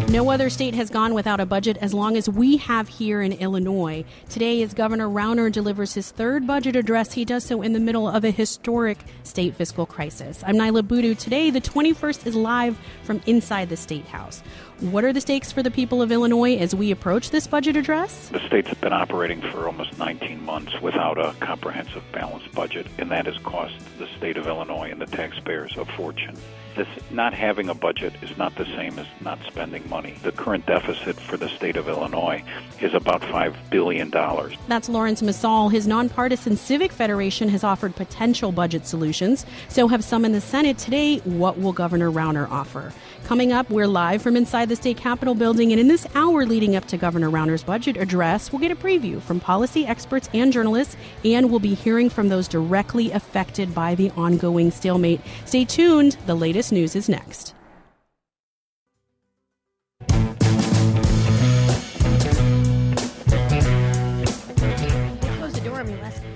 No other state has gone without a budget as long as we have here in Illinois. Today, as Governor Rauner delivers his third budget address, he does so in the middle of a historic state fiscal crisis. I'm Nyla Boodoo. Today, the 21st is live from inside the State House. What are the stakes for the people of Illinois as we approach this budget address? The state's been operating for almost 19 months without a comprehensive balanced budget, and that has cost the state of Illinois and the taxpayers a fortune. This not having a budget is not the same as not spending money. The current deficit for the state of Illinois is about $5 billion. That's Lawrence Masal. His nonpartisan Civic Federation has offered potential budget solutions. So have some in the Senate. Today, what will Governor Rauner offer? Coming up, we're live from inside the state capitol building, and in this hour leading up to Governor Rauner's budget address, we'll get a preview from policy experts and journalists, and we'll be hearing from those directly affected by the ongoing stalemate. Stay tuned. The latest news is next. Close the door on me, Les.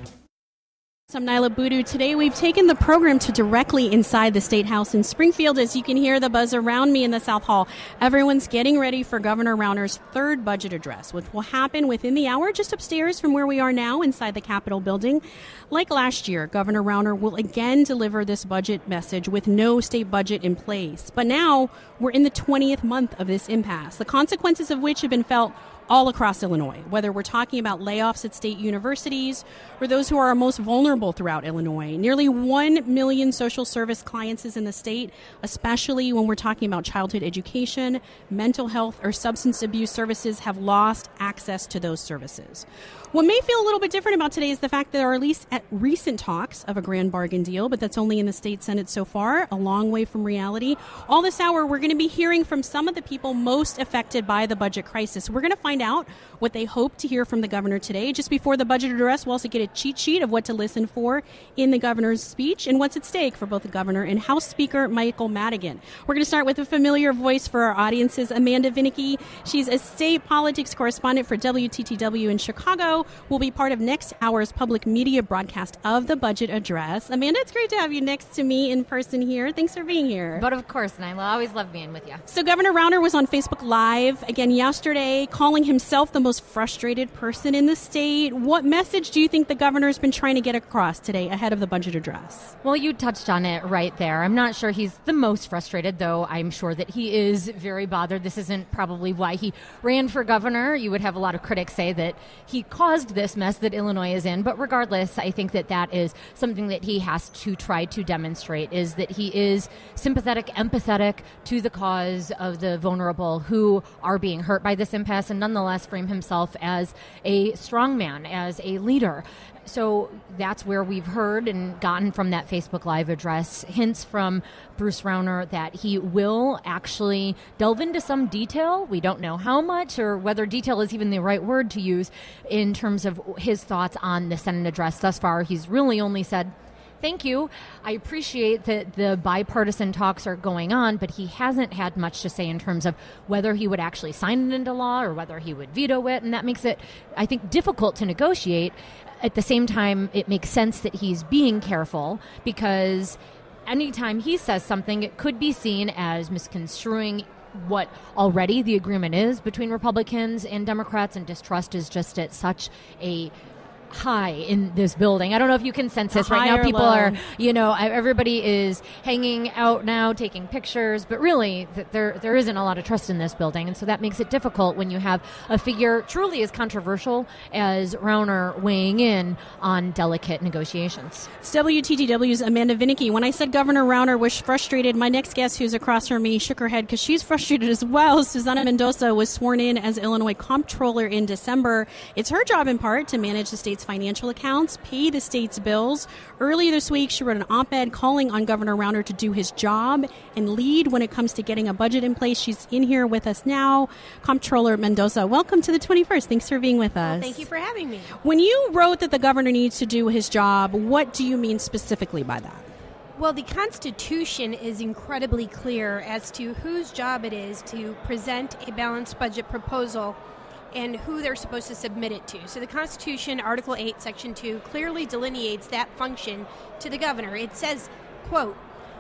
I'm Nyla Boodoo. Today we've taken the program to directly inside the State House in Springfield. As you can hear the buzz around me in the South Hall, everyone's getting ready for Governor Rauner's third budget address, which will happen within the hour just upstairs from where we are now inside the Capitol building. Like last year, Governor Rauner will again deliver this budget message with no state budget in place. But now we're in the 20th month of this impasse, the consequences of which have been felt all across Illinois, whether we're talking about layoffs at state universities or those who are most vulnerable throughout Illinois. Nearly 1 million social service clients is in the state, especially when we're talking about childhood education, mental health, or substance abuse services, have lost access to those services. What may feel a little bit different about today is the fact that there are at least recent talks of a grand bargain deal, but that's only in the state Senate so far, a long way from reality. All this hour, we're going to be hearing from some of the people most affected by the budget crisis. We're going to find out what they hope to hear from the governor today. Just before the budget address, we'll also get a cheat sheet of what to listen for in the governor's speech and what's at stake for both the governor and House Speaker Michael Madigan. We're going to start with a familiar voice for our audiences, Amanda Vinicky. She's a state politics correspondent for WTTW in Chicago, will be part of next hour's public media broadcast of the budget address. Amanda, it's great to have you next to me in person here. Thanks for being here. But of course, Nyla, I always love being with you. So Governor Rauner was on Facebook Live again yesterday, calling himself the most frustrated person in the state. What message do you think the governor's been trying to get across today ahead of the budget address? Well, you touched on it right there. I'm not sure he's the most frustrated, though I'm sure that he is very bothered. This isn't probably why he ran for governor. You would have a lot of critics say that he caused this mess that Illinois is in. But regardless, I think that that is something that he has to try to demonstrate, is that he is sympathetic, empathetic to the cause of the vulnerable who are being hurt by this impasse, and nonetheless frame himself as a strong man, as a leader. So that's where we've heard and gotten from that Facebook Live address hints from Bruce Rauner that he will actually delve into some detail. We don't know how much or whether detail is even the right word to use in terms of his thoughts on the Senate address. Thus far, he's really only said, "Thank you. I appreciate that the bipartisan talks are going on," but he hasn't had much to say in terms of whether he would actually sign it into law or whether he would veto it. And that makes it, I think, difficult to negotiate. At the same time, it makes sense that he's being careful because anytime he says something, it could be seen as misconstruing what already the agreement is between Republicans and Democrats, and distrust is just at such a high in this building. I don't know if you can sense this right now. People are, everybody is hanging out now, taking pictures, but really there isn't a lot of trust in this building. And so that makes it difficult when you have a figure truly as controversial as Rauner weighing in on delicate negotiations. It's WTTW's Amanda Vinicky. When I said Governor Rauner was frustrated, my next guest who's across from me shook her head because she's frustrated as well. Susana Mendoza was sworn in as Illinois Comptroller in December. It's her job in part to manage the state's financial accounts, pay the state's bills. Earlier this week, she wrote an op-ed calling on Governor Rauner to do his job and lead when it comes to getting a budget in place. She's in here with us now. Comptroller Mendoza, welcome to the 21st. Thanks for being with us. Well, thank you for having me. When you wrote that the governor needs to do his job, what do you mean specifically by that? Well, the Constitution is incredibly clear as to whose job it is to present a balanced budget proposal and who they're supposed to submit it to. So the Constitution, Article 8, Section 2, clearly delineates that function to the governor. It says, quote,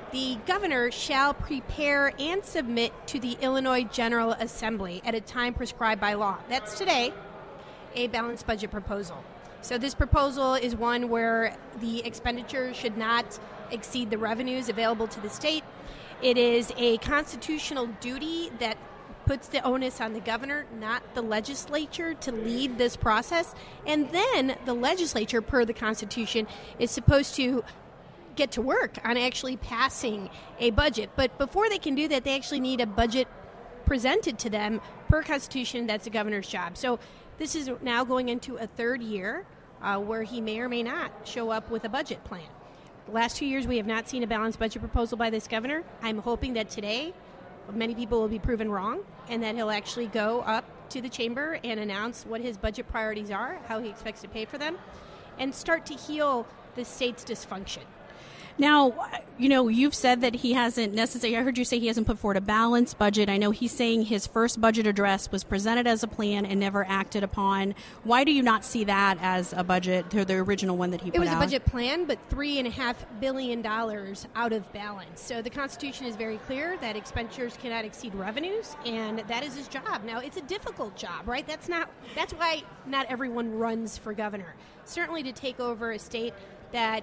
the governor shall prepare and submit to the Illinois General Assembly at a time prescribed by law. That's today, a balanced budget proposal. So this proposal is one where the expenditure should not exceed the revenues available to the state. It is a constitutional duty that puts the onus on the governor, not the legislature, to lead this process. And then the legislature, per the Constitution, is supposed to get to work on actually passing a budget. But before they can do that, they actually need a budget presented to them. Per Constitution, that's the governor's job. So this is now going into a third year where he may or may not show up with a budget plan. The last 2 years, we have not seen a balanced budget proposal by this governor. I'm hoping that today many people will be proven wrong and that he'll actually go up to the chamber and announce what his budget priorities are, how he expects to pay for them, and start to heal the state's dysfunction. Now, you've said that he hasn't necessarily, I heard you say he hasn't put forward a balanced budget. I know he's saying his first budget address was presented as a plan and never acted upon. Why do you not see that as a budget, the original one that he put out? It was a budget plan, but $3.5 billion out of balance. So the Constitution is very clear that expenditures cannot exceed revenues, and that is his job. Now, it's a difficult job, right? That's why not everyone runs for governor. Certainly to take over a state that,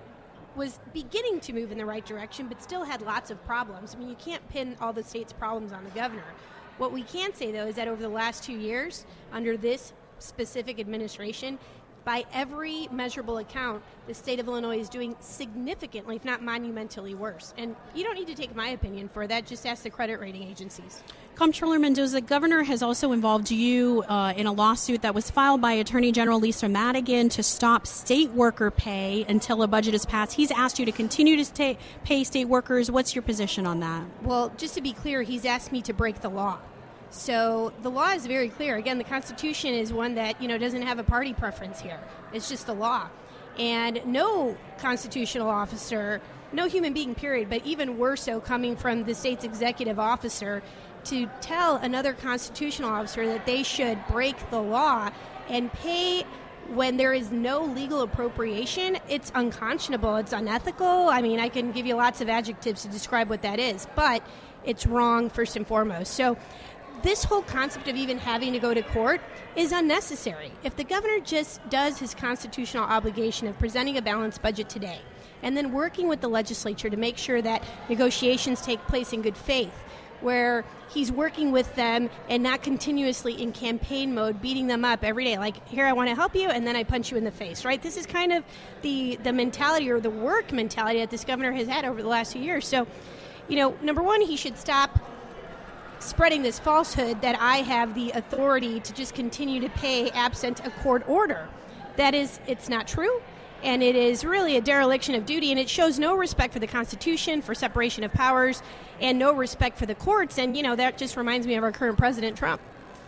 was beginning to move in the right direction, but still had lots of problems. I mean, you can't pin all the state's problems on the governor. What we can say, though, is that over the last 2 years, under this specific administration, by every measurable account, the state of Illinois is doing significantly, if not monumentally, worse. And you don't need to take my opinion for that. Just ask the credit rating agencies. Comptroller Mendoza, the governor has also involved you in a lawsuit that was filed by Attorney General Lisa Madigan to stop state worker pay until a budget is passed. He's asked you to continue to pay state workers. What's your position on that? Well, just to be clear, he's asked me to break the law. So the law is very clear. Again, the Constitution is one that, doesn't have a party preference here. It's just the law. And no constitutional officer, no human being, period, but even worse so coming from the state's executive officer, to tell another constitutional officer that they should break the law and pay when there is no legal appropriation, it's unconscionable, it's unethical. I mean, I can give you lots of adjectives to describe what that is, but it's wrong first and foremost. So this whole concept of even having to go to court is unnecessary. If the governor just does his constitutional obligation of presenting a balanced budget today and then working with the legislature to make sure that negotiations take place in good faith, where he's working with them and not continuously in campaign mode, beating them up every day, like, here, I want to help you, and then I punch you in the face, right? This is kind of the mentality or the work mentality that this governor has had over the last 2 years. So, number one, he should stop spreading this falsehood that I have the authority to just continue to pay absent a court order. That is, it's not true, and it is really a dereliction of duty, and it shows no respect for the Constitution, for separation of powers, and no respect for the courts, and, that just reminds me of our current President Trump.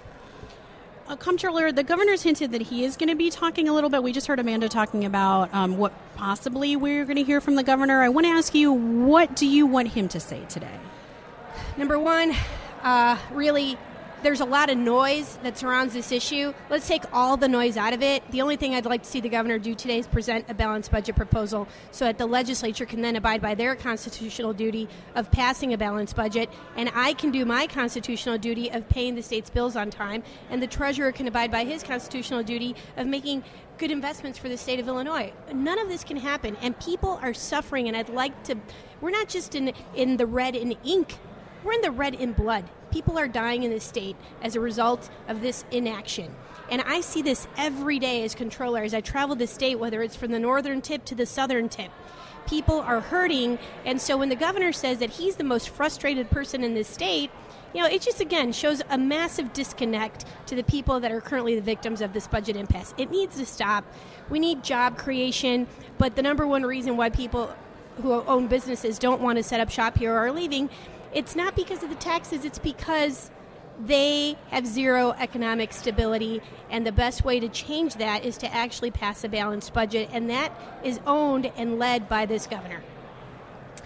Comptroller, the governor's hinted that he is going to be talking a little bit. We just heard Amanda talking about what possibly we're going to hear from the governor. I want to ask you, what do you want him to say today? Number one, really, there's a lot of noise that surrounds this issue. Let's take all the noise out of it. The only thing I'd like to see the governor do today is present a balanced budget proposal so that the legislature can then abide by their constitutional duty of passing a balanced budget, and I can do my constitutional duty of paying the state's bills on time, and the treasurer can abide by his constitutional duty of making good investments for the state of Illinois. None of this can happen, and people are suffering, and we're not just in the red in ink, we're in the red in blood. People are dying in this state as a result of this inaction. And I see this every day as controller as I travel the state, whether it's from the northern tip to the southern tip. People are hurting, and so when the governor says that he's the most frustrated person in this state, it just, again, shows a massive disconnect to the people that are currently the victims of this budget impasse. It needs to stop. We need job creation, but the number one reason why people who own businesses don't want to set up shop here or are leaving, it's not because of the taxes, it's because they have zero economic stability, and the best way to change that is to actually pass a balanced budget, and that is owned and led by this governor.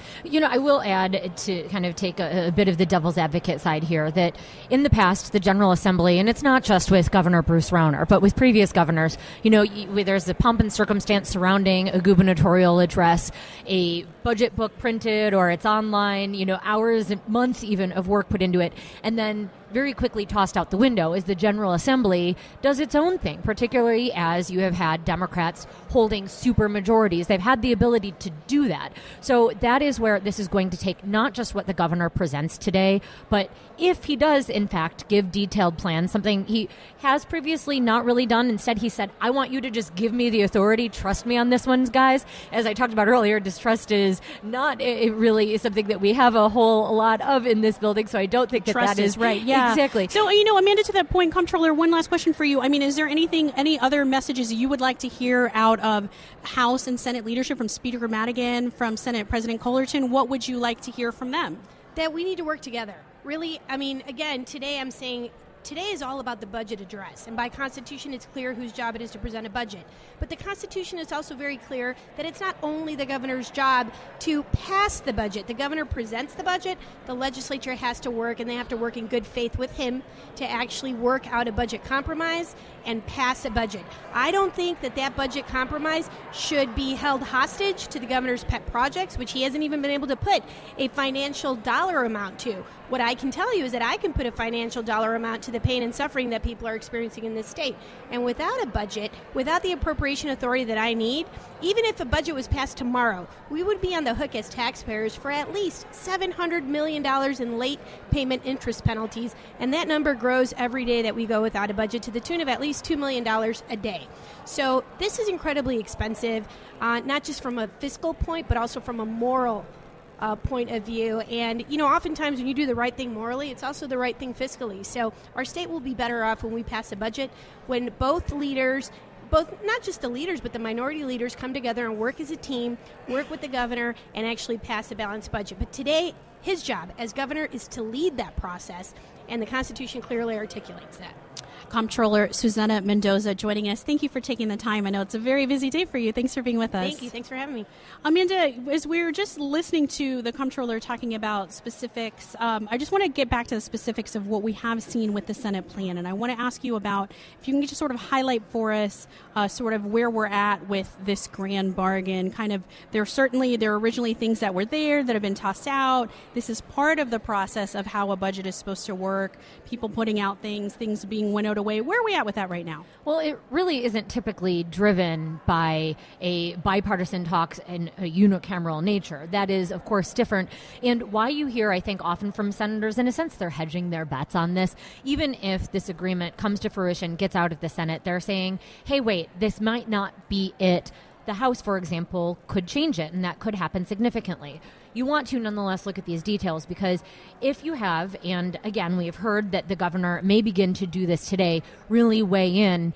I will add, to kind of take a bit of the devil's advocate side here, that in the past, the General Assembly, and it's not just with Governor Bruce Rauner, but with previous governors, there's a pomp and circumstance surrounding a gubernatorial address, a budget book printed, or it's online, hours, months even of work put into it, and then very quickly tossed out the window as the General Assembly does its own thing, particularly as you have had Democrats holding super majorities. They've had the ability to do that. So that is where this is going to take not just what the governor presents today, but if he does, in fact, give detailed plans, something he has previously not really done. Instead, he said, I want you to just give me the authority. Trust me on this one, guys. As I talked about earlier, distrust is not really something that we have a whole lot of in this building, so I don't think that is right. Yeah. Exactly. So, Amanda, to that point, Comptroller, one last question for you. Is there any other messages you would like to hear out of House and Senate leadership, from Speaker Madigan, from Senate President Cullerton? What would you like to hear from them? That we need to work together. Really, again, today I'm saying today is all about the budget address. And by Constitution, it's clear whose job it is to present a budget. But the Constitution is also very clear that it's not only the governor's job to pass the budget. The governor presents the budget. The legislature has to work, and they have to work in good faith with him to actually work out a budget compromise and pass a budget. I don't think that budget compromise should be held hostage to the governor's pet projects, which he hasn't even been able to put a financial dollar amount to. What I can tell you is that I can put a financial dollar amount to the pain and suffering that people are experiencing in this state. And without a budget, without the appropriation authority that I need, even if a budget was passed tomorrow, we would be on the hook as taxpayers for at least $700 million in late payment interest penalties. And that number grows every day that we go without a budget, to the tune of at least $2 million a day. So this is incredibly expensive, not just from a fiscal point, but also from a moral point of view. And, oftentimes when you do the right thing morally, it's also the right thing fiscally. So our state will be better off when we pass a budget, when both leaders, not just the leaders, but the minority leaders, come together and work as a team, work with the governor, and actually pass a balanced budget. But today, his job as governor is to lead that process, and the Constitution clearly articulates that. Comptroller Susana Mendoza joining us. Thank you for taking the time. I know it's a very busy day for you. Thanks for being with us. Thank you. Thanks for having me. Amanda, as we were just listening to the Comptroller talking about specifics, I just want to get back to the specifics of what we have seen with the Senate plan. And I want to ask you about, if you can just sort of highlight for us sort of where we're at with this grand bargain. There are originally things that were there that have been tossed out. This is part of the process of how a budget is supposed to work. People putting out things being winnowed away. Where are we at with that right now? Well, it really isn't typically driven by a bipartisan talks and a unicameral nature. That is, of course, different. And why you hear, I think, often from senators, in a sense, they're hedging their bets on this. Even if this agreement comes to fruition, gets out of the Senate, they're saying, hey, wait, this might not be it. The House, for example, could change it, and that could happen significantly. You want to nonetheless look at these details, because if you have, and again, we have heard that the governor may begin to do this today, really weigh in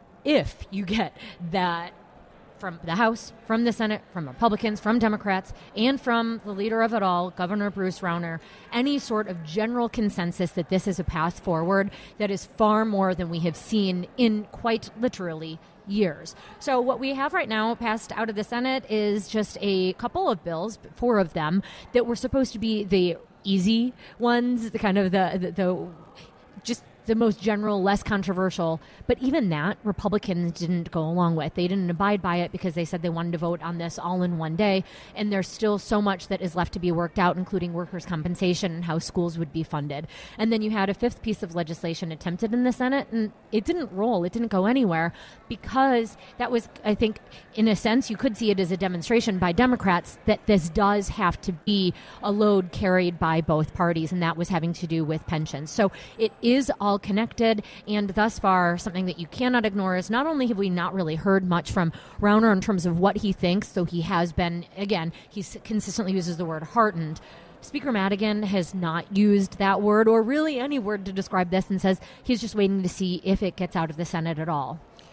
if you get that from the House, from the Senate, from Republicans, from Democrats, and from the leader of it all, Governor Bruce Rauner, any sort of general consensus that this is a path forward that is far more than we have seen in quite literally years. So what we have right now passed out of the Senate is just a couple of bills, 4 of them, that were supposed to be the easy ones, the kind of the just the most general, less controversial. But even that, Republicans didn't go along with. They didn't abide by it because they said they wanted to vote on this all in one day. And there's still so much that is left to be worked out, including workers' compensation and how schools would be funded. And then you had a 5th piece of legislation attempted in the Senate, and it didn't roll. It didn't go anywhere, because that was, I think, in a sense, you could see it as a demonstration by Democrats that this does have to be a load carried by both parties, and that was having to do with pensions. So it is all connected, and thus far, something that you cannot ignore is not only have we not really heard much from Rauner in terms of what he thinks, though he has been, again, he consistently uses the word heartened. Speaker Madigan has not used that word, or really any word, to describe this, and says he's just waiting to see if it gets out of the Senate at all.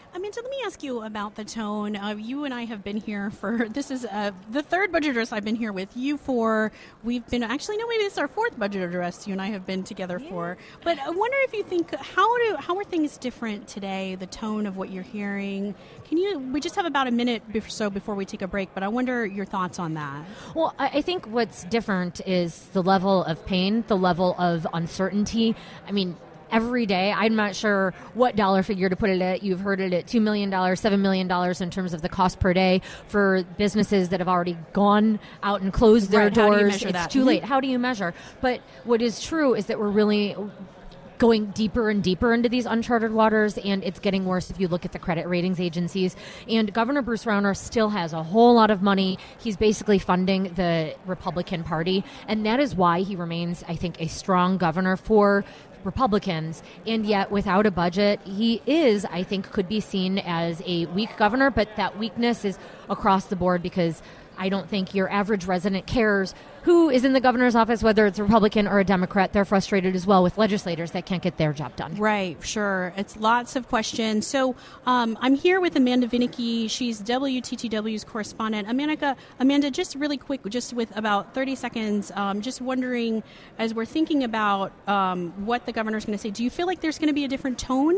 Amanda, let me ask you about the tone. You and I have been here for, this is the third budget address I've been here with you for. Maybe this is our fourth budget address you and I have been together for. But I wonder if you think, how are things different today, the tone of what you're hearing? We just have about a minute or so before we take a break, but I wonder your thoughts on that. Well, I think what's different is the level of pain, the level of uncertainty. I mean, every day, I'm not sure what dollar figure to put it at. You've heard it at $2 million, $7 million in terms of the cost per day for businesses that have already gone out and closed their doors. How do you measure it's that? too late. How do you measure? But what is true is that we're really going deeper and deeper into these uncharted waters, and it's getting worse if you look at the credit ratings agencies. And Governor Bruce Rauner still has a whole lot of money. He's basically funding the Republican Party, and that is why he remains, I think, a strong governor for Republicans. And yet, without a budget, he is, I think, could be seen as a weak governor, but that weakness is across the board because I don't think your average resident cares who is in the governor's office, whether it's a Republican or a Democrat. They're frustrated as well with legislators that can't get their job done. Right, sure. It's lots of questions. So I'm here with Amanda Vinicky. She's WTTW's correspondent. Amanda, just really quick, just with about 30 seconds, just wondering, as we're thinking about what the governor's going to say, do you feel like there's going to be a different tone?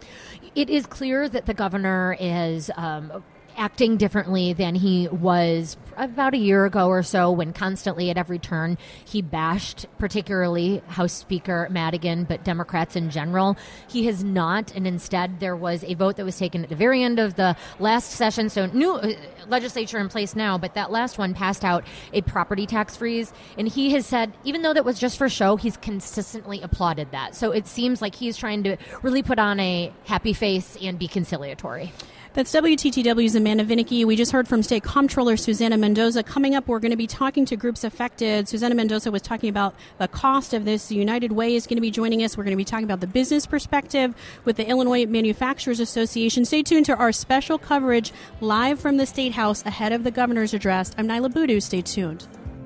It is clear that the governor is acting differently than he was about a year ago or so, when constantly at every turn he bashed particularly House Speaker Madigan, but Democrats in general. He has not, and instead there was a vote that was taken at the very end of the last session, so new legislature in place now, but that last one passed out a property tax freeze, and he has said, even though that was just for show, he's consistently applauded that. So it seems like he's trying to really put on a happy face and be conciliatory. That's WTTW's Amanda Vinicky. We just heard from State Comptroller Susana Mendoza. Coming up, we're going to be talking to groups affected. Susana Mendoza was talking about the cost of this. United Way is going to be joining us. We're going to be talking about the business perspective with the Illinois Manufacturers Association. Stay tuned to our special coverage live from the State House ahead of the governor's address. I'm Nyla Boodoo. Stay tuned.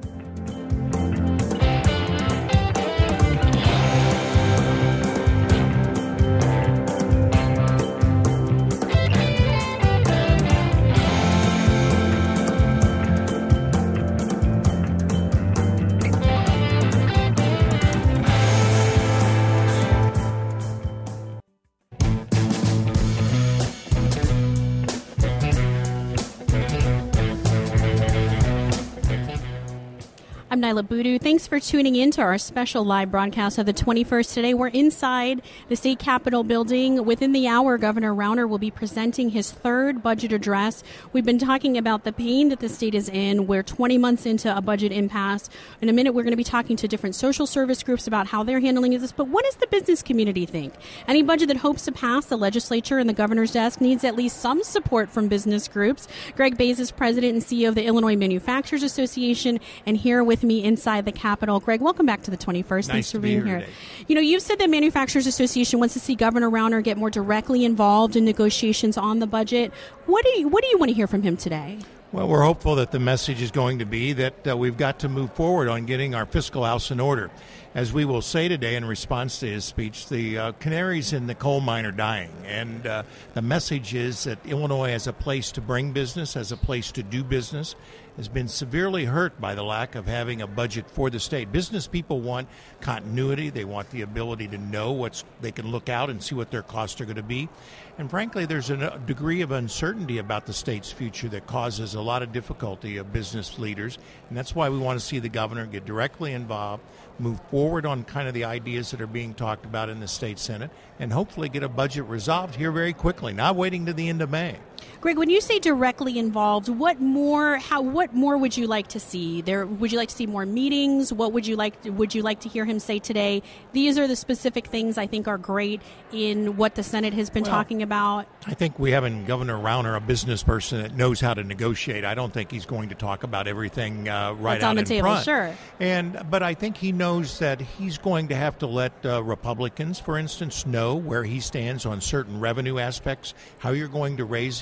I'm Nyla Boodoo. Thanks for tuning in to our special live broadcast of the 21st. Today we're inside the State Capitol building. Within the hour, Governor Rauner will be presenting his third budget address. We've been talking about the pain that the state is in. We're 20 months into a budget impasse. In a minute, we're going to be talking to different social service groups about how they're handling this. But what does the business community think? Any budget that hopes to pass the legislature and the governor's desk needs at least some support from business groups. Greg Bays is president and CEO of the Illinois Manufacturers Association, and here with me inside the Capitol. Greg, welcome back to the 21st. Thanks for being here. You know, you've said the Manufacturers Association wants to see Governor Rauner get more directly involved in negotiations on the budget. What do you want to hear from him today? Well, we're hopeful that the message is going to be that we've got to move forward on getting our fiscal house in order. As we will say today in response to his speech, the canaries in the coal mine are dying. And the message is that Illinois as a place to bring business, as a place to do business, has been severely hurt by the lack of having a budget for the state. Business people want continuity. They want the ability to know they can look out and see what their costs are going to be. And frankly, there's a degree of uncertainty about the state's future that causes a lot of difficulty of business leaders. And that's why we want to see the governor get directly involved, move forward on kind of the ideas that are being talked about in the state Senate, and hopefully get a budget resolved here very quickly, not waiting to the end of May. Greg, when you say directly involved, what more would you like to see? Would you like to see more meetings? What would you like to hear him say today? These are the specific things I think are great in what the Senate has been talking about. I think we have in Governor Rauner a business person that knows how to negotiate. I don't think he's going to talk about everything right out in front. That's on the table, sure. But I think he knows that he's going to have to let Republicans, for instance, know where he stands on certain revenue aspects, how you're going to raise the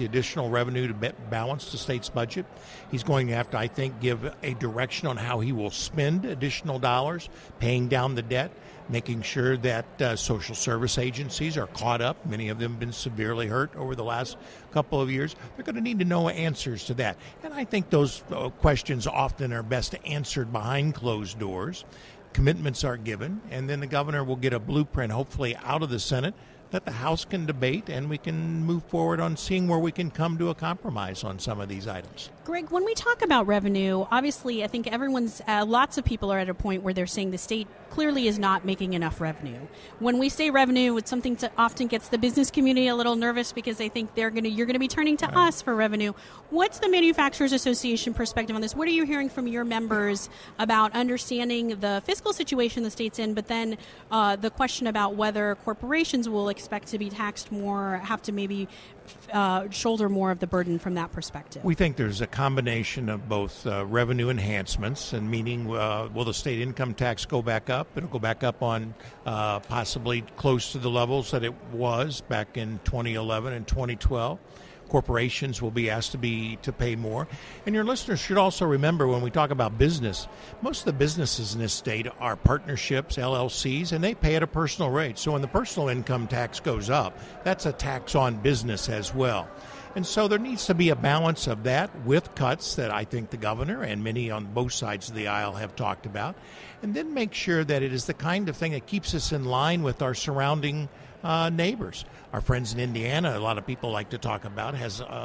the additional revenue to balance the state's budget. He's going to have to, I think, give a direction on how he will spend additional dollars, paying down the debt, making sure that social service agencies are caught up. Many of them have been severely hurt over the last couple of years. They're going to need to know answers to that. And I think those questions often are best answered behind closed doors. Commitments are given, and then the governor will get a blueprint, hopefully, out of the Senate that the House can debate, and we can move forward on seeing where we can come to a compromise on some of these items. Greg, when we talk about revenue, obviously I think lots of people are at a point where they're saying the state clearly is not making enough revenue. When we say revenue, it's something that often gets the business community a little nervous because they think you're going to be turning to us for revenue. What's the Manufacturers Association perspective on this? What are you hearing from your members about understanding the fiscal situation the state's in, but then the question about whether corporations will expect to be taxed more, have to maybe shoulder more of the burden from that perspective? We think there's a combination of both revenue enhancements, and meaning will the state income tax go back up? It'll go back up on possibly close to the levels that it was back in 2011 and 2012. Corporations will be asked to pay more. And your listeners should also remember, when we talk about business, most of the businesses in this state are partnerships, LLCs, and they pay at a personal rate. So when the personal income tax goes up, that's a tax on business as well. And so there needs to be a balance of that with cuts that I think the governor and many on both sides of the aisle have talked about, and then make sure that it is the kind of thing that keeps us in line with our surrounding neighbors. Our friends in Indiana, a lot of people like to talk about,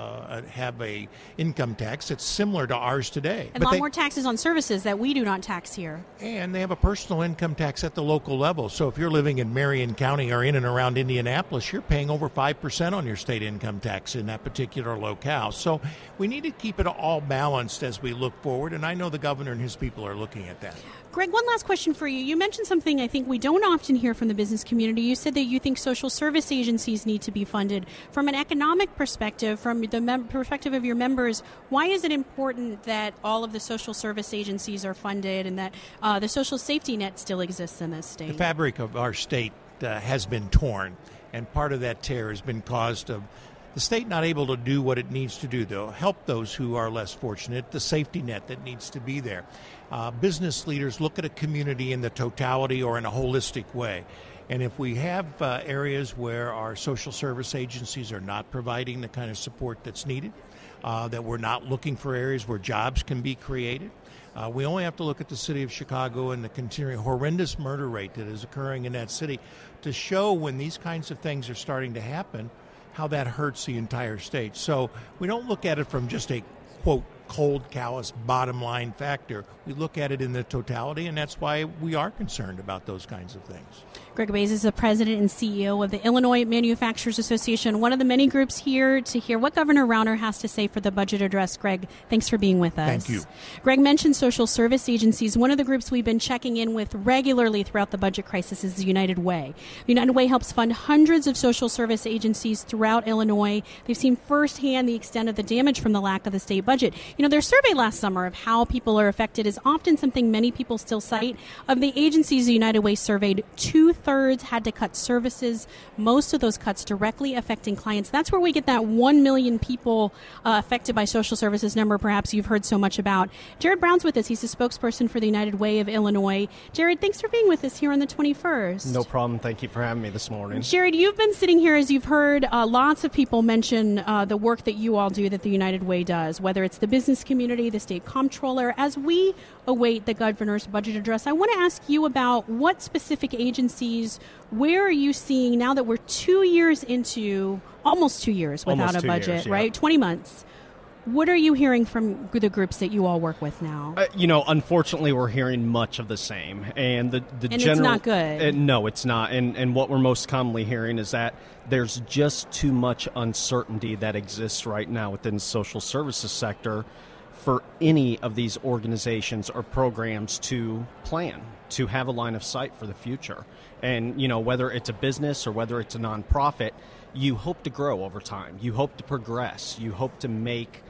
have a income tax that's similar to ours today. And a lot more taxes on services that we do not tax here. And they have a personal income tax at the local level. So if you're living in Marion County or in and around Indianapolis, you're paying over 5% on your state income tax in that particular locale. So we need to keep it all balanced as we look forward, and I know the governor and his people are looking at that. Greg, one last question for you. You mentioned something I think we don't often hear from the business community. You said that you think social service agencies need to be funded. From an economic perspective, from the perspective of your members, why is it important that all of the social service agencies are funded and that the social safety net still exists in this state? The fabric of our state has been torn, and part of that tear has been caused of the state not able to do what it needs to do, though, help those who are less fortunate, the safety net that needs to be there. Business leaders look at a community in the totality or in a holistic way. And if we have areas where our social service agencies are not providing the kind of support that's needed, that we're not looking for areas where jobs can be created, we only have to look at the city of Chicago and the continuing horrendous murder rate that is occurring in that city to show when these kinds of things are starting to happen, how that hurts the entire state. So we don't look at it from just a, quote, cold, callous, bottom line factor. We look at it in the totality, and that's why we are concerned about those kinds of things. Greg Bays is the president and CEO of the Illinois Manufacturers Association, one of the many groups here to hear what Governor Rauner has to say for the budget address. Greg, thanks for being with us. Thank you. Greg mentioned social service agencies. One of the groups we've been checking in with regularly throughout the budget crisis is the United Way. The United Way helps fund hundreds of social service agencies throughout Illinois. They've seen firsthand the extent of the damage from the lack of the state budget. You know, their survey last summer of how people are affected is often something many people still cite. Of the agencies the United Way surveyed, 2/3 had to cut services, most of those cuts directly affecting clients. That's where we get that 1 million people affected by social services number perhaps you've heard so much about. Jared Brown's with us. He's the spokesperson for the United Way of Illinois. Jared, thanks for being with us here on the 21st. No problem. Thank you for having me this morning. Jared, you've been sitting here, as you've heard lots of people mention the work that you all do, that the United Way does, whether it's the business community, the state comptroller. As we await the governor's budget address, I want to ask you about what specific agencies, where are you seeing, now that we're 2 years into, almost 2 years without a budget, years, yeah. right? 20 months. What are you hearing from the groups that you all work with now? Unfortunately, we're hearing much of the same. And the and general, it's not good. No, it's not. And what we're most commonly hearing is that there's just too much uncertainty that exists right now within the social services sector for any of these organizations or programs to plan, to have a line of sight for the future. And, whether it's a business or whether it's a nonprofit, you hope to grow over time. You hope to progress. You hope to make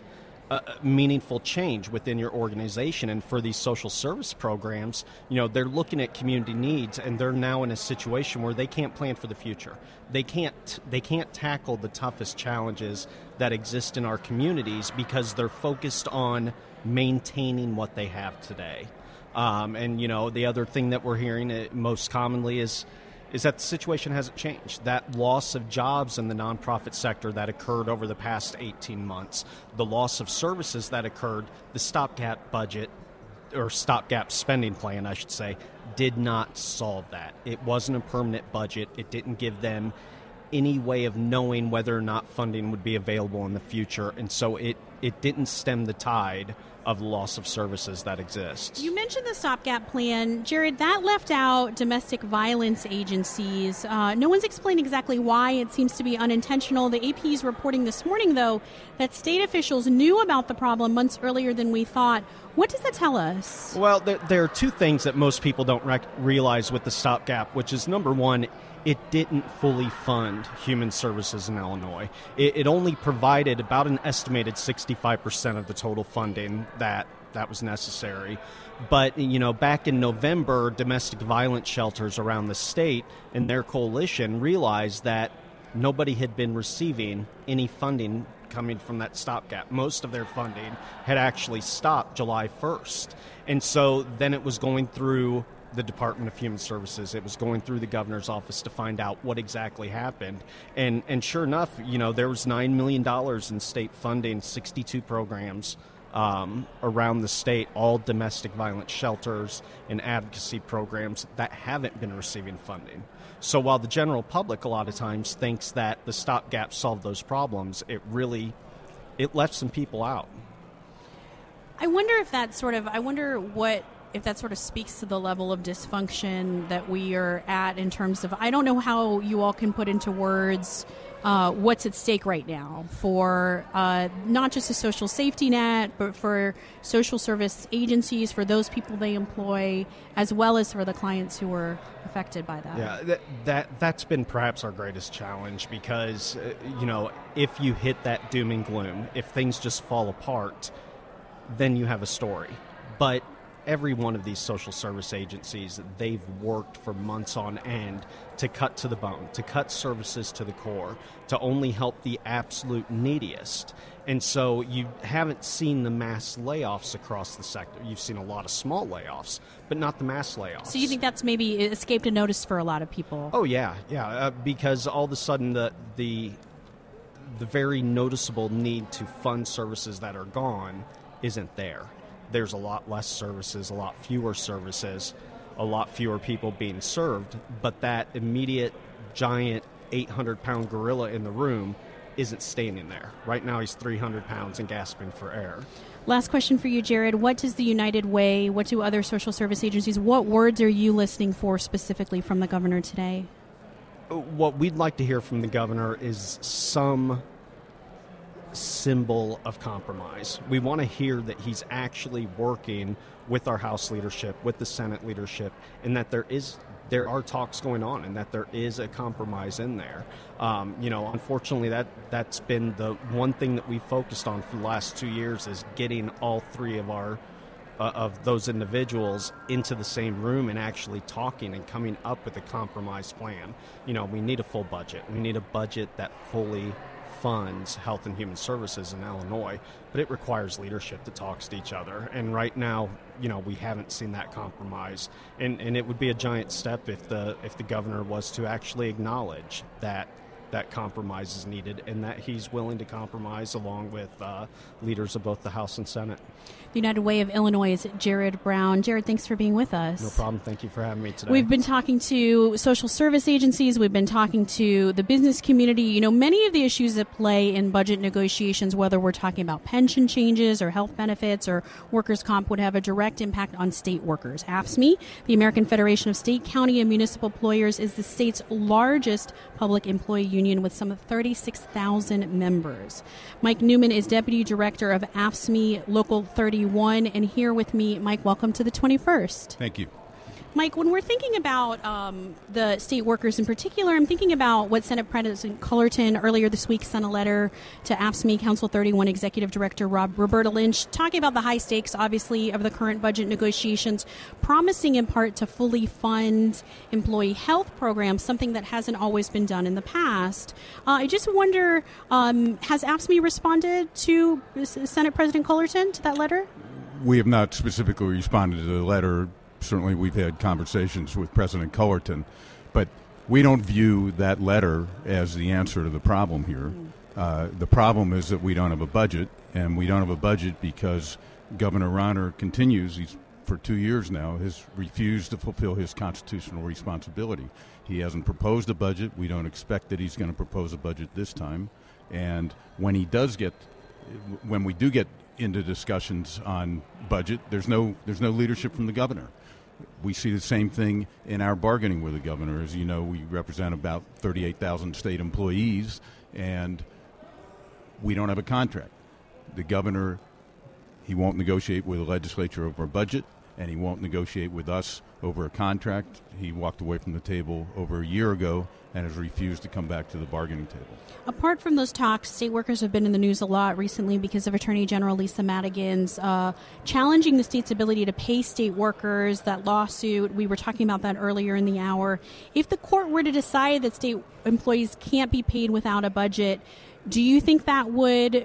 meaningful change within your organization. And for these social service programs, they're looking at community needs, and they're now in a situation where they can't plan for the future. They can't tackle the toughest challenges that exist in our communities because they're focused on maintaining what they have today. And the other thing that we're hearing most commonly is that the situation hasn't changed. That loss of jobs in the nonprofit sector that occurred over the past 18 months, the loss of services that occurred, the stopgap budget, or stopgap spending plan, I should say, did not solve that. It wasn't a permanent budget. It didn't give them any way of knowing whether or not funding would be available in the future. And so it didn't stem the tide of the loss of services that exist. You mentioned the stopgap plan. Jared, that left out domestic violence agencies. No one's explained exactly why. It seems to be unintentional. The AP is reporting this morning, though, that state officials knew about the problem months earlier than we thought. What does that tell us? Well, there are two things that most people don't realize with the stopgap, which is, number one, it didn't fully fund human services in Illinois. It only provided about an estimated 65% of the total funding that was necessary. But, back in November, domestic violence shelters around the state and their coalition realized that nobody had been receiving any funding coming from that stopgap. Most of their funding had actually stopped July 1st. And so then it was going through the Department of Human Services. It was going through the governor's office to find out what exactly happened. And sure enough, there was $9 million in state funding, 62 programs around the state, all domestic violence shelters and advocacy programs that haven't been receiving funding. So while the general public a lot of times thinks that the stopgap solved those problems, it left some people out. I wonder if that sort of speaks to the level of dysfunction that we are at in terms of, I don't know how you all can put into words what's at stake right now for not just a social safety net, but for social service agencies, for those people they employ, as well as for the clients who were affected by that. Yeah, that's been perhaps our greatest challenge because, if you hit that doom and gloom, if things just fall apart, then you have a story. But every one of these social service agencies, they've worked for months on end to cut to the bone, to cut services to the core, to only help the absolute neediest. And so you haven't seen the mass layoffs across the sector. You've seen a lot of small layoffs, but not the mass layoffs. So you think that's maybe escaped a notice for a lot of people? Oh, yeah. Because all of a sudden the very noticeable need to fund services that are gone isn't there. There's a lot less services, a lot fewer services, a lot fewer people being served, but that immediate giant 800-pound gorilla in the room isn't standing there. Right now he's 300 pounds and gasping for air. Last question for you, Jared. What does the United Way, what do other social service agencies, what words are you listening for specifically from the governor today? What we'd like to hear from the governor is some symbol of compromise. We want to hear that he's actually working with our House leadership, with the Senate leadership, and that there are talks going on and that there is a compromise in there. Unfortunately, that's been the one thing that we focused on for the last 2 years is getting all three of our of those individuals into the same room and actually talking and coming up with a compromise plan. We need a full budget. We need a budget that fully funds health and human services in Illinois, but it requires leadership that talks to each other. And right now, we haven't seen that compromise. And it would be a giant step if the governor was to actually acknowledge that compromise is needed and that he's willing to compromise along with leaders of both the House and Senate. The United Way of Illinois is Jared Brown. Jared, thanks for being with us. No problem. Thank you for having me today. We've been talking to social service agencies. We've been talking to the business community. Many of the issues that play in budget negotiations, whether we're talking about pension changes or health benefits or workers' comp, would have a direct impact on state workers. AFSCME, the American Federation of State, County, and Municipal Employers, is the state's largest public employee union with some 36,000 members. Mike Newman is Deputy Director of AFSCME Local 31, and here with me, Mike, welcome to the 21st. Thank you. Mike, when we're thinking about the state workers in particular, I'm thinking about what Senate President Cullerton earlier this week sent a letter to AFSCME Council 31 Executive Director Roberta Lynch, talking about the high stakes, obviously, of the current budget negotiations, promising in part to fully fund employee health programs, something that hasn't always been done in the past. I just wonder, has AFSCME responded to Senate President Cullerton, to that letter? We have not specifically responded to the letter. Certainly we've had conversations with President Cullerton, but we don't view that letter as the answer to the problem here. The problem is that we don't have a budget, and we don't have a budget because Governor Rauner continues, for 2 years now, has refused to fulfill his constitutional responsibility. He hasn't proposed a budget. We don't expect that he's going to propose a budget this time. And when we do get into discussions on budget, there's no leadership from the governor. We see the same thing in our bargaining with the governor. As you know, we represent about 38,000 state employees, and we don't have a contract. The governor, he won't negotiate with the legislature over a budget, and he won't negotiate with us over a contract. He walked away from the table over a year ago and has refused to come back to the bargaining table. Apart from those talks, state workers have been in the news a lot recently because of Attorney General Lisa Madigan's challenging the state's ability to pay state workers, that lawsuit. We were talking about that earlier in the hour. If the court were to decide that state employees can't be paid without a budget, do you think that would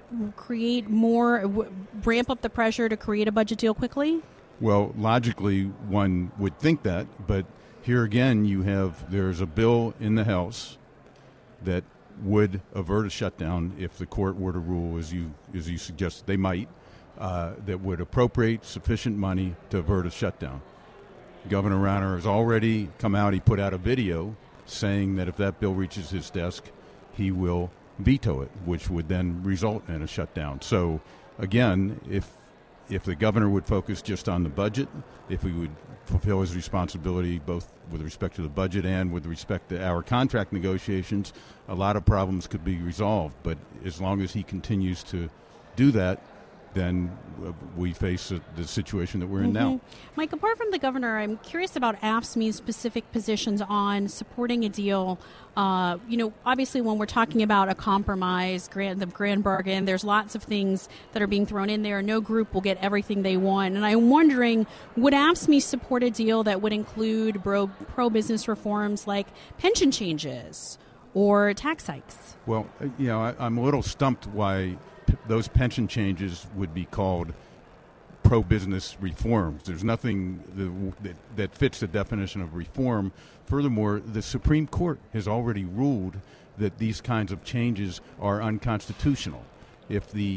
ramp up the pressure to create a budget deal quickly? Well, logically, one would think that, but here again, there's a bill in the House that would avert a shutdown if the court were to rule, as you suggest they might, that would appropriate sufficient money to avert a shutdown. Governor Rauner has already come out. He put out a video saying that if that bill reaches his desk, he will veto it, which would then result in a shutdown. So, again, if the governor would focus just on the budget, if we would fulfill his responsibility both with respect to the budget and with respect to our contract negotiations, a lot of problems could be resolved. But as long as he continues to do that, then we face the situation that we're in now. Mike, apart from the governor, I'm curious about AFSCME's specific positions on supporting a deal. Obviously when we're talking about a compromise, the grand bargain, there's lots of things that are being thrown in there. No group will get everything they want. And I'm wondering, would AFSCME support a deal that would include pro-business reforms like pension changes or tax hikes? Well, I'm a little stumped why those pension changes would be called pro-business reforms. There's nothing that fits the definition of reform. Furthermore, the Supreme Court has already ruled that these kinds of changes are unconstitutional. If the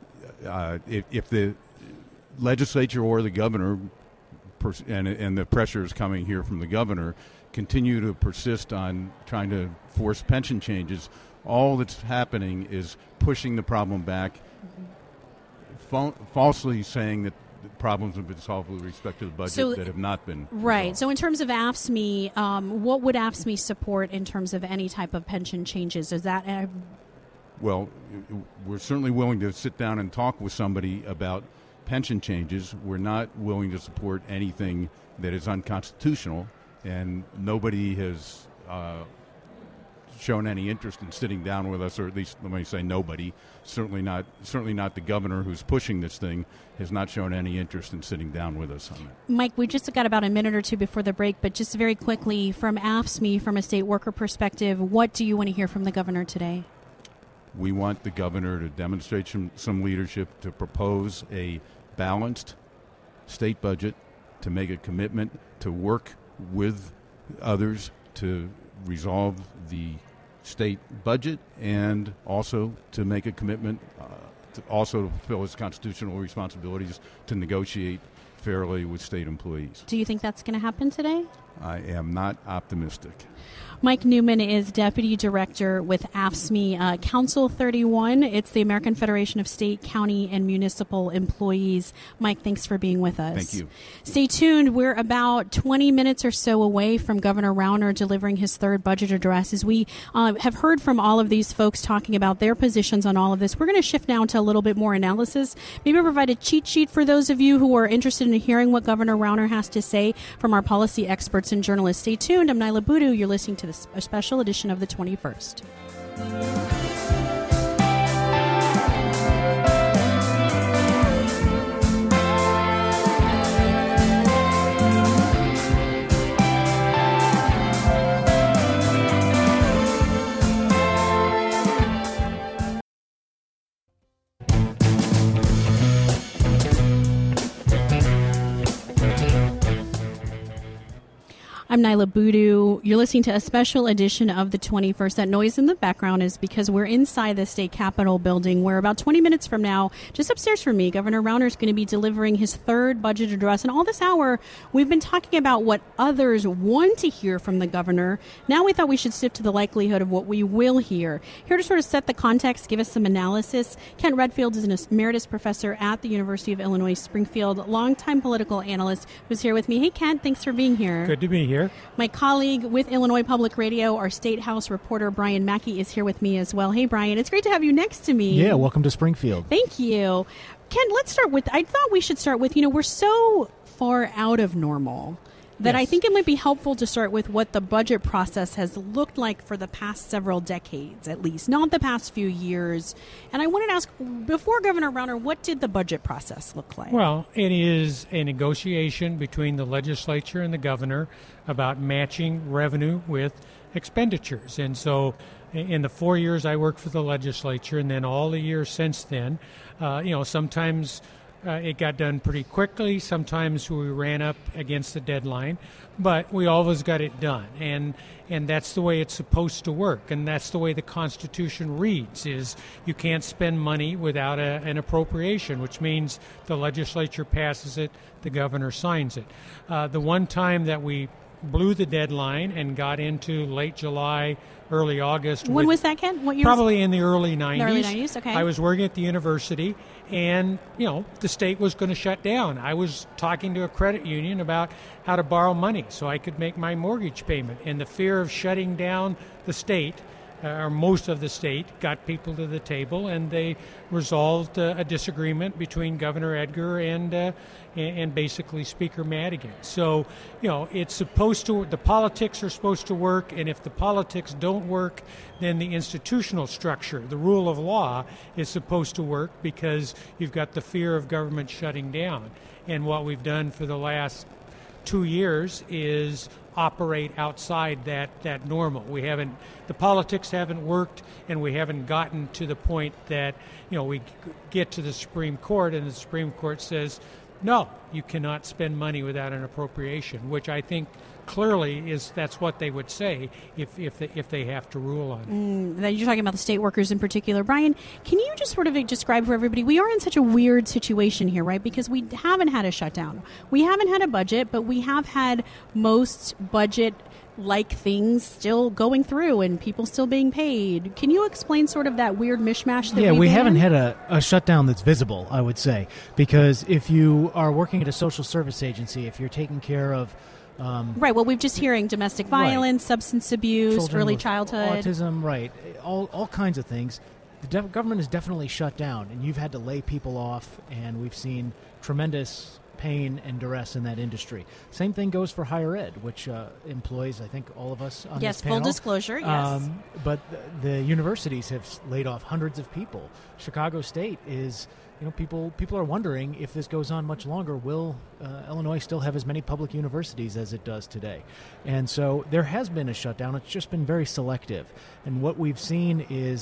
legislature or the governor, and the pressure is coming here from the governor, continue to persist on trying to force pension changes, all that's happening is pushing the problem back, falsely saying that the problems have been solved with respect to the budget that have not been right. resolved. So in terms of AFSCME, what would AFSCME support in terms of any type of pension changes? Is that Well, we're certainly willing to sit down and talk with somebody about pension changes. We're not willing to support anything that is unconstitutional, and nobody has shown any interest in sitting down with us, or at least let me say nobody. Certainly not the governor who's pushing this thing has not shown any interest in sitting down with us on that. Mike, we just got about a minute or two before the break, but just very quickly, from AFSCME, from a state worker perspective, what do you want to hear from the governor today? We want the governor to demonstrate some leadership, to propose a balanced state budget, to make a commitment to work with others to resolve the state budget, and also to make a commitment to also fulfill his constitutional responsibilities to negotiate fairly with state employees. Do you think that's going to happen today? I am not optimistic. Mike Newman is Deputy Director with AFSCME Council 31. It's the American Federation of State, County, and Municipal Employees. Mike, thanks for being with us. Thank you. Stay tuned. We're about 20 minutes or so away from Governor Rauner delivering his third budget address. As we have heard from all of these folks talking about their positions on all of this, we're going to shift now to a little bit more analysis. Maybe provide a cheat sheet for those of you who are interested in hearing what Governor Rauner has to say from our policy experts and journalists. Stay tuned. I'm Nyla Boodoo. You're listening to a special edition of the 21st. I'm Nyla Boodoo. You're listening to a special edition of the 21st. That noise in the background is because we're inside the state capitol building where about 20 minutes from now, just upstairs from me, Governor Rauner is going to be delivering his third budget address. And all this hour, we've been talking about what others want to hear from the governor. Now we thought we should shift to the likelihood of what we will hear. Here to sort of set the context, give us some analysis, Kent Redfield is an emeritus professor at the University of Illinois Springfield, longtime political analyst who's here with me. Hey, Kent, thanks for being here. Good to be here. My colleague with Illinois Public Radio, our State House reporter, Brian Mackey, is here with me as well. Hey, Brian, it's great to have you next to me. Yeah, welcome to Springfield. Thank you. Ken, let's start with, I thought we should start with, we're so far out of normal that Yes. I think it might be helpful to start with what the budget process has looked like for the past several decades, at least, not the past few years. And I wanted to ask, before Governor Rauner, what did the budget process look like? Well, it is a negotiation between the legislature and the governor about matching revenue with expenditures. And so in the 4 years I worked for the legislature and then all the years since then, sometimes it got done pretty quickly. Sometimes we ran up against the deadline, but we always got it done. And that's the way it's supposed to work. And that's the way the Constitution reads, is you can't spend money without an appropriation, which means the legislature passes it, the governor signs it. The one time that we blew the deadline and got into late July, early August. When was that, Ken? What year? Probably in the early 90s. The early 90s, okay. I was working at the university, and, the state was going to shut down. I was talking to a credit union about how to borrow money so I could make my mortgage payment. And the fear of shutting down the state, or most of the state, got people to the table, and they resolved a disagreement between Governor Edgar and basically Speaker Madigan. So, it's supposed to, the politics are supposed to work, and if the politics don't work, then the institutional structure, the rule of law, is supposed to work because you've got the fear of government shutting down. And what we've done for the last 2 years is operate outside that normal. The politics haven't worked, and we haven't gotten to the point that, we get to the Supreme Court and the Supreme Court says, no, you cannot spend money without an appropriation, which I think clearly that's what they would say if they have to rule on it. You're talking about the state workers in particular. Brian, can you just sort of describe for everybody, we are in such a weird situation here, right? Because we haven't had a shutdown. We haven't had a budget, but we have had most budget-like things still going through and people still being paid. Can you explain sort of that weird mishmash that we had? haven't had a shutdown that's visible, I would say, because if you are working at a social service agency, if you're taking care of right. Well, we've just hearing domestic violence, substance abuse, children early with childhood, autism, right? All kinds of things. The government is definitely shut down, and you've had to lay people off, and we've seen tremendous pain and duress in that industry. Same thing goes for higher ed, which employs, I think, all of us on yes, this panel. full disclosure, yes. But the universities have laid off hundreds of people. Chicago State is. People are wondering if this goes on much longer, will Illinois still have as many public universities as it does today? And so there has been a shutdown. It's just been very selective. And what we've seen is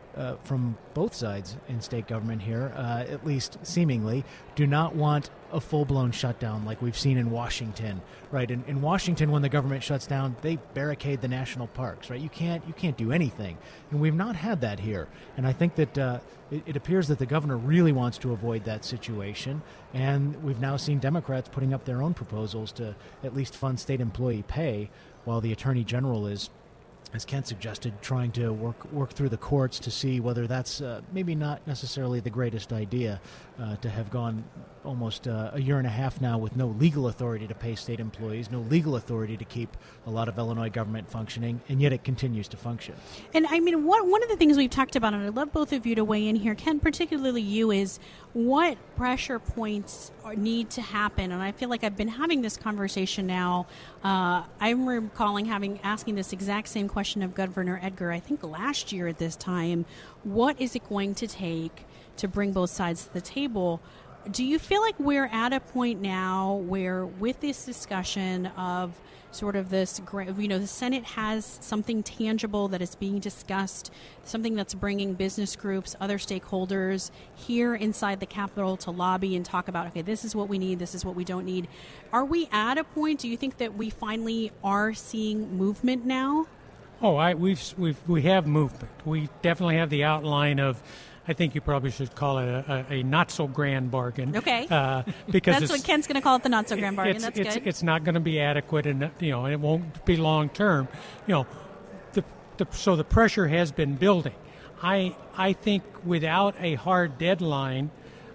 from both sides in state government here, at least seemingly, do not want a full-blown shutdown like we've seen in Washington, right? In Washington, when the government shuts down, they barricade the national parks, right? You can't do anything, and we've not had that here. And I think that it appears that the governor really wants to avoid that situation, and we've now seen Democrats putting up their own proposals to at least fund state employee pay, while the Attorney General is, as Kent suggested, trying to work through the courts to see whether that's maybe not necessarily the greatest idea to have gone almost a year and a half now with no legal authority to pay state employees, no legal authority to keep a lot of Illinois government functioning, and yet it continues to function. And I mean, one of the things we've talked about, and I'd love both of you to weigh in here, Kent, particularly you, is what pressure points need to happen. And I feel like I've been having this conversation now. I'm recalling asking this exact same question of Governor Edgar, I think last year at this time. What is it going to take to bring both sides to the table? Do you feel like we're at a point now where, with this discussion of sort of this, the Senate has something tangible that is being discussed, something that's bringing business groups, other stakeholders here inside the Capitol to lobby and talk about, okay, this is what we need, this is what we don't need. Are we at a point, do you think, that we finally are seeing movement now? Oh, we have movement. We definitely have the outline of, I think you probably should call it a not-so-grand bargain. Okay. Because that's what Kent's going to call it, the not-so-grand bargain. That's good. It's not going to be adequate, and and it won't be long-term. So the pressure has been building. I think without a hard deadline,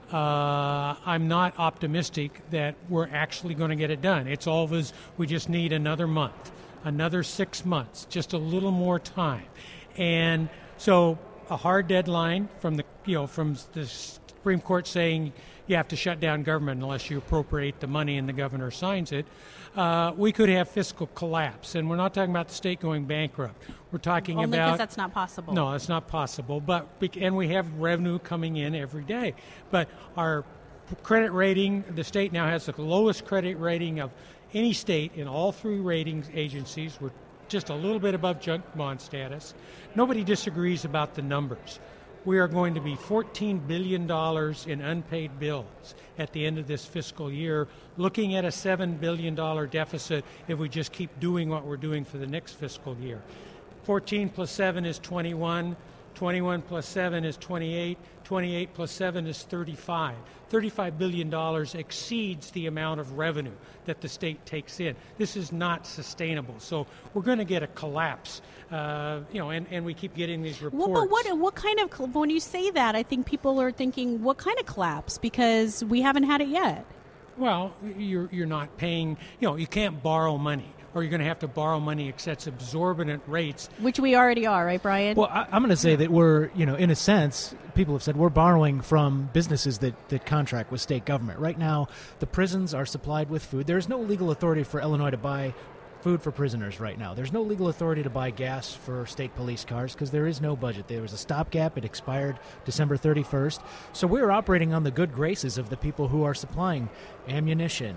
I'm not optimistic that we're actually going to get it done. It's always, we just need another month, another 6 months, just a little more time. And so a hard deadline from the Supreme Court saying you have to shut down government unless you appropriate the money and the governor signs it. We could have fiscal collapse, and we're not talking about the state going bankrupt. We're talking only about because that's not possible. No, it's not possible. And we have revenue coming in every day. But our credit rating, the state now has the lowest credit rating of any state in all three ratings agencies. We're just a little bit above junk bond status. Nobody disagrees about the numbers. We are going to be $14 billion in unpaid bills at the end of this fiscal year, looking at a $7 billion deficit if we just keep doing what we're doing for the next fiscal year. 14 plus 7 is 21. 21 plus 7 is 28. 28 plus 7 is 35. $35 billion exceeds the amount of revenue that the state takes in. This is not sustainable. So we're going to get a collapse, and we keep getting these reports. Well, but what kind of, when you say that, I think people are thinking, what kind of collapse? Because we haven't had it yet. Well, you're not paying, you can't borrow money, or you're going to have to borrow money at such exorbitant rates. Which we already are, right, Brian? Well, I'm going to say that we're, in a sense, people have said we're borrowing from businesses that contract with state government. Right now, the prisons are supplied with food. There is no legal authority for Illinois to buy food for prisoners right now. There's no legal authority to buy gas for state police cars because there is no budget. There was a stopgap. It expired December 31st. So we're operating on the good graces of the people who are supplying ammunition,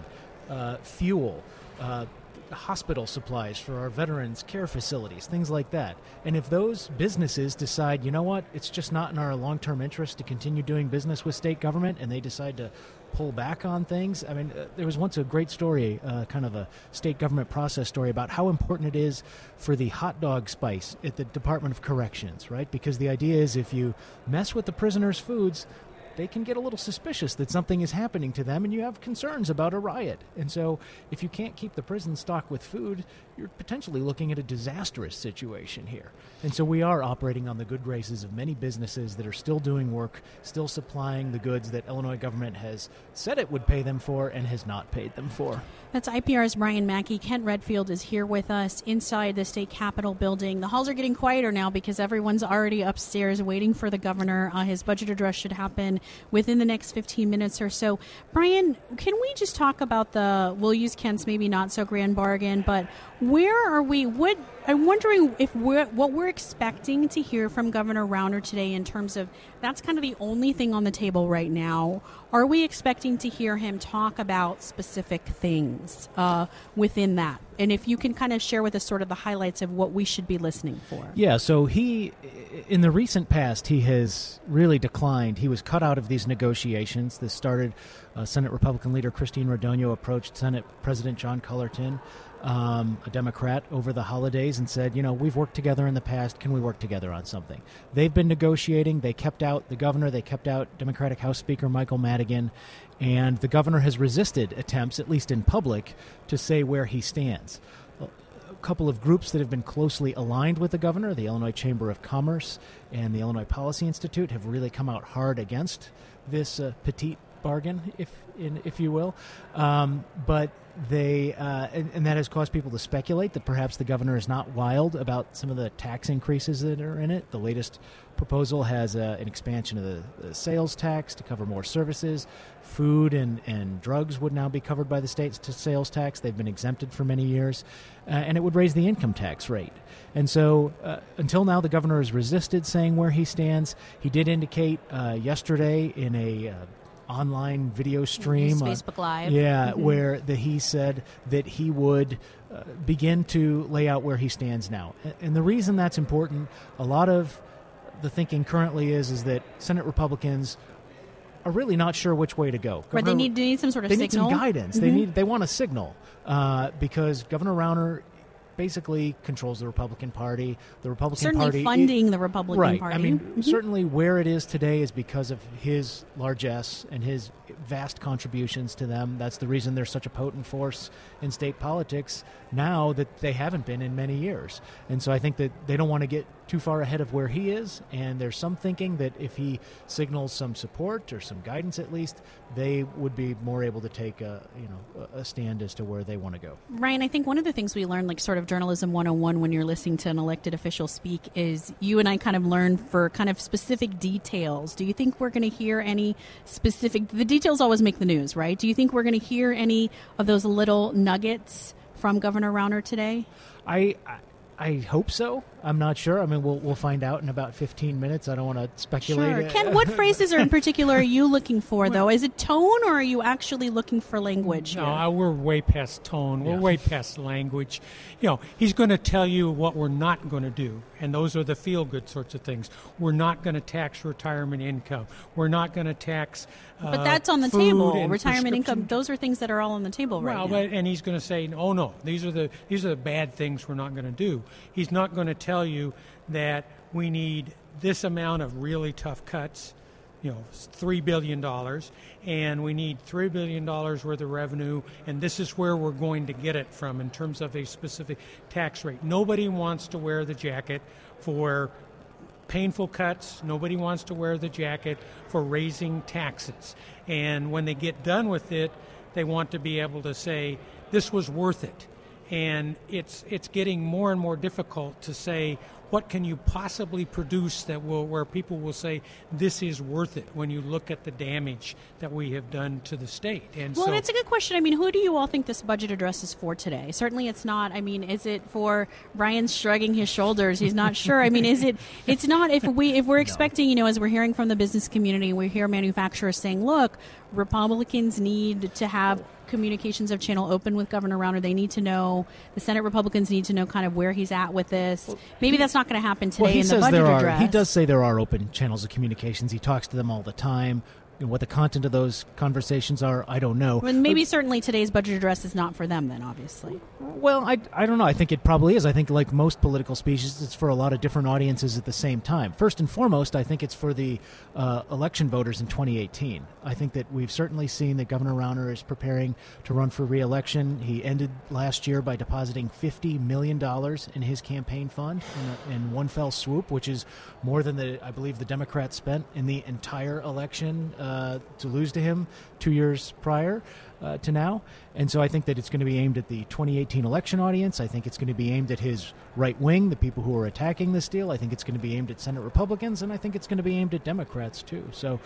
fuel, hospital supplies for our veterans' care facilities, things like that. And if those businesses decide, you know what, it's just not in our long-term interest to continue doing business with state government, and they decide to pull back on things. I mean, there was once a great story, kind of a state government process story about how important it is for the hot dog spice at the Department of Corrections, right? Because the idea is if you mess with the prisoners' foods, they can get a little suspicious that something is happening to them, and you have concerns about a riot. And so if you can't keep the prison stocked with food, you're potentially looking at a disastrous situation here. And so we are operating on the good graces of many businesses that are still doing work, still supplying the goods that Illinois government has said it would pay them for and has not paid them for. That's IPR's Brian Mackey. Kent Redfield is here with us inside the state capitol building. The halls are getting quieter now because everyone's already upstairs waiting for the governor. His budget address should happen within the next 15 minutes or so. Brian, can we just talk about we'll use Kent's maybe not so grand bargain, but where are we? I'm wondering if what we're expecting to hear from Governor Rauner today in terms of that's kind of the only thing on the table right now. Are we expecting to hear him talk about specific things within that? and if you can kind of share with us sort of the highlights of what we should be listening for. Yeah, so he, in the recent past, he has really declined. He was cut out of these negotiations. This started, Senate Republican leader Christine Rodonio approached Senate President John Cullerton, a Democrat, over the holidays and said, we've worked together in the past. Can we work together on something? They've been negotiating. They kept out the governor. They kept out Democratic House Speaker Michael Madigan. And the governor has resisted attempts, at least in public, to say where he stands. A couple of groups that have been closely aligned with the governor, the Illinois Chamber of Commerce and the Illinois Policy Institute, have really come out hard against this petite bargain, if you will. But they and that has caused people to speculate that perhaps the governor is not wild about some of the tax increases that are in it. The latest proposal has an expansion of the sales tax to cover more services. Food and drugs would now be covered by the state's sales tax. They've been exempted for many years. And it would raise the income tax rate. And so until now, the governor has resisted saying where he stands. He did indicate yesterday in a online video stream, Facebook Live, where he said that he would begin to lay out where he stands now. And the reason that's important, a lot of the thinking currently is that Senate Republicans are really not sure which way to go. Right, they need some sort of signal. They need some guidance. They want a signal because Governor Rauner basically controls the Republican Party. The Republican Party... Certainly funding the Republican Party. I mean, certainly where it is today is because of his largesse and his vast contributions to them. That's the reason they're such a potent force in state politics now that they haven't been in many years. And so I think that they don't want to get too far ahead of where he is, and there's some thinking that if he signals some support or some guidance at least, they would be more able to take a stand as to where they want to go. Ryan, I think one of the things we learned, like sort of journalism 101 when you're listening to an elected official speak, is you and I kind of learned for kind of specific details. Do you think we're going to hear any specific... The details always make the news, right? Do you think we're going to hear any of those little nuggets from Governor Rauner today? I hope so. I'm not sure. I mean, we'll find out in about 15 minutes. I don't want to speculate. Sure. Ken, what phrases in particular are you looking for, though? Is it tone, or are you actually looking for language? No, we're way past tone. We're way past language. He's going to tell you what we're not going to do, and those are the feel-good sorts of things. We're not going to tax retirement income. We're not going to tax but that's on the table. Retirement income, those are things that are all on the table right now. And he's going to say, oh, no, these are the bad things we're not going to do. He's not going to tell you that we need this amount of really tough cuts, $3 billion, and we need $3 billion worth of revenue, and this is where we're going to get it from in terms of a specific tax rate. Nobody wants to wear the jacket for painful cuts. Nobody wants to wear the jacket for raising taxes. And when they get done with it, they want to be able to say, this was worth it. And it's getting more and more difficult to say, what can you possibly produce where people will say this is worth it when you look at the damage that we have done to the state? And well, it's a good question. I mean, who do you all think this budget address is for today? Certainly, it's not. I mean, is it for Brian shrugging his shoulders? He's not sure. I mean, is it? It's not. If we're expecting, as we're hearing from the business community, we hear manufacturers saying, look, Republicans need to have communications of channel open with Governor Rauner. They need to know, the Senate Republicans need to know kind of where he's at with this. Maybe that's not going to happen today in the budget address. He does say there are open channels of communications. He talks to them all the time. What the content of those conversations are, I don't know. Well, maybe certainly today's budget address is not for them then, obviously. Well, I don't know. I think it probably is. I think like most political speeches, it's for a lot of different audiences at the same time. First and foremost, I think it's for the election voters in 2018. I think that we've certainly seen that Governor Rauner is preparing to run for re-election. He ended last year by depositing $50 million in his campaign fund in one fell swoop, which is more than I believe the Democrats spent in the entire election to lose to him 2 years prior to now. And so I think that it's going to be aimed at the 2018 election audience. I think it's going to be aimed at his right wing, the people who are attacking this deal. I think it's going to be aimed at Senate Republicans, and I think it's going to be aimed at Democrats too. So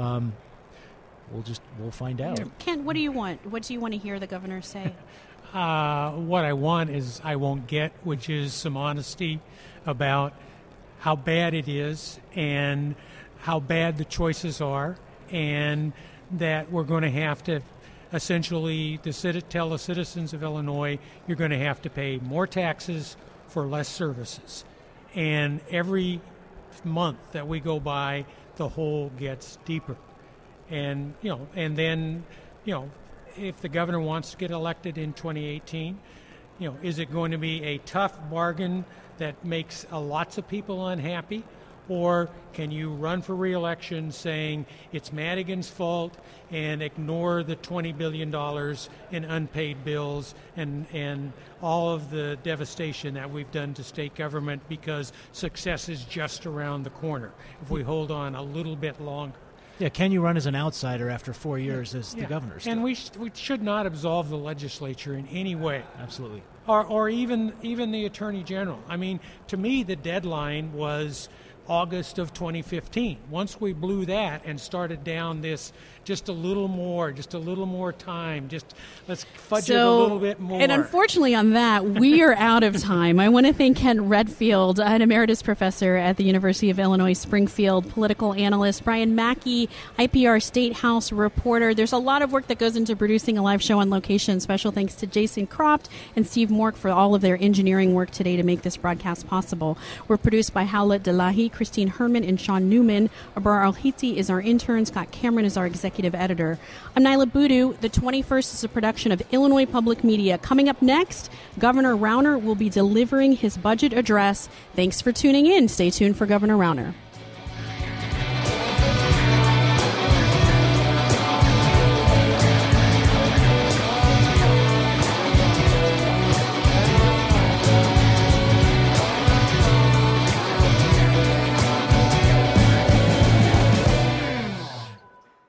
we'll find out. Ken, what do you want? What do you want to hear the governor say? What I want is I won't get, which is some honesty about how bad it is and how bad the choices are, and that we're going to have to essentially tell the citizens of Illinois, you're going to have to pay more taxes for less services. And every month that we go by, the hole gets deeper. And, then if the governor wants to get elected in 2018, is it going to be a tough bargain that makes lots of people unhappy? Or can you run for re-election saying it's Madigan's fault and ignore the $20 billion in unpaid bills and all of the devastation that we've done to state government because success is just around the corner if we hold on a little bit longer? Yeah, can you run as an outsider after 4 years as the governor? And we should not absolve the legislature in any way. Absolutely. Or even the Attorney General. I mean, to me, the deadline was August of 2015. Once we blew that and started down this just a little more time, let's fudge it a little bit more. And unfortunately on that, we are out of time. I want to thank Ken Redfield, an emeritus professor at the University of Illinois Springfield, political analyst, Brian Mackey, IPR State House reporter. There's a lot of work that goes into producing a live show on location. Special thanks to Jason Croft and Steve Mork for all of their engineering work today to make this broadcast possible. We're produced by Howlett Delahi, Christine Herman, and Sean Newman. Abrar Al-Hiti is our intern. Scott Cameron is our executive editor. I'm Nyla Boodoo. The 21st is a production of Illinois Public Media. Coming up next, Governor Rauner will be delivering his budget address. Thanks for tuning in. Stay tuned for Governor Rauner.